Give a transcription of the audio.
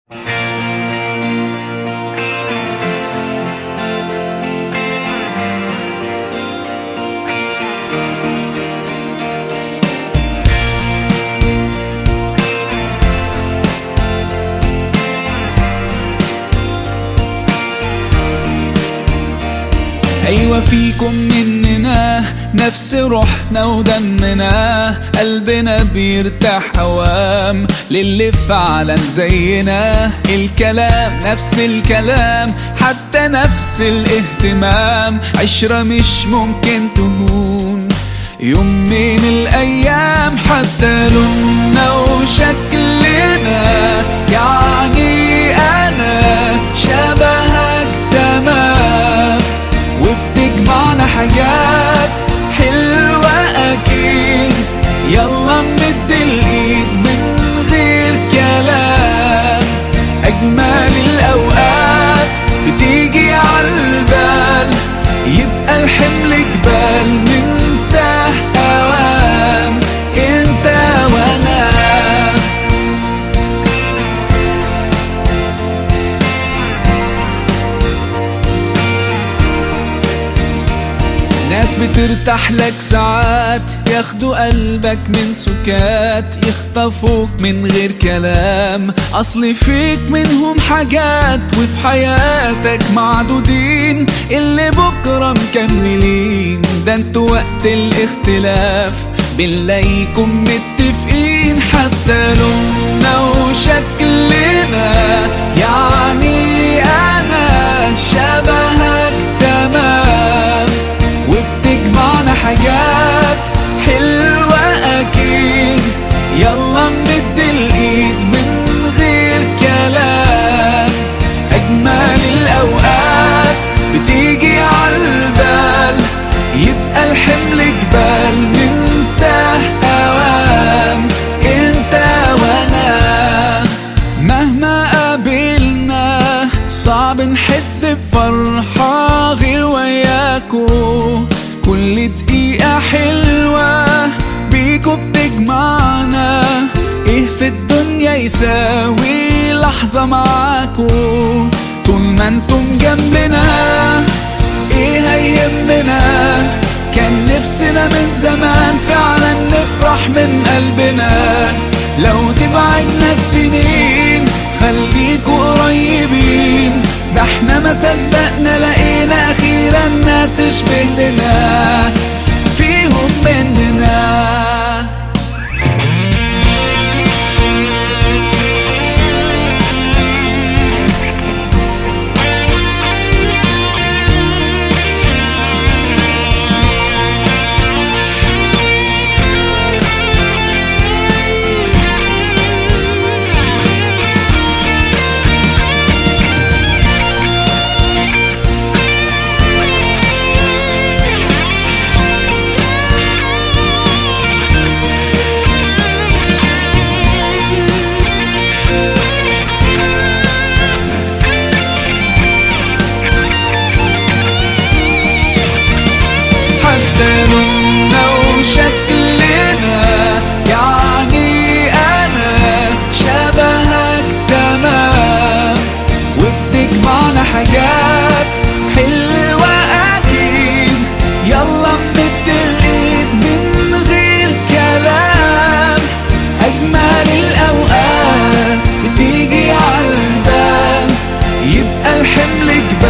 أيوة فيكم مننا نفس روحنا ودمنا، قلبنا بيرتاح هوام للي فعلا زينا. الكلام نفس الكلام، حتى نفس الاهتمام، عشرة مش ممكن تهون يوم من الأيام. حتى لوننا وشكلنا، يعني أنا شبهك تمام، وبتجمعنا حاجات حلوة أكيد. يلا نمد الإيد من غير كلام، أجمل الأوقات بتيجي عالبال، يبقى الحمل جبال ننساه أوام، انت وانا. ناس بترتاح لك ساعات، ياخدوا قلبك من سكات، يخطفوك من غير كلام، أصل فيك منهم حاجات وفي حياتك معدودين، اللي بكرة مكملين. ده انتوا وقت الاختلاف بنلاقيكم متفقين. حتى لوننا وشكلنا، يعني أنا شبهك تمام، وبتجمعنا حاجات حلوة أكيد. يلا نمد الإيد من غير كلام، أجمل الأوقات بتيجي عالبال، يبقى الحمل جبال ننساه أوام، انت وانا. مهما قابلنا صعب نحس بفرحة غير وياكو، كل دقيقة حلوة بيكو بتجمعنا. ايه في الدنيا يساوي لحظة معاكو؟ طول ما انتم جنبنا ايه هيهمنا؟ كان نفسنا من زمان فعلا نفرح من قلبنا. لو تبعدنا السنين خليكوا قريبين، ده احنا ما صدقنا لقينا اخيرا ناس تشبه لنا فيهم مننا. حتى لوننا وشكلنا، يعني أنا شبهك تمام، وبتجمعنا حاجات حلوة أكيد. يلا نمد الإيد من غير كلام، أجمل الأوقات بتيجي عالبال، يبقى الحمل جبال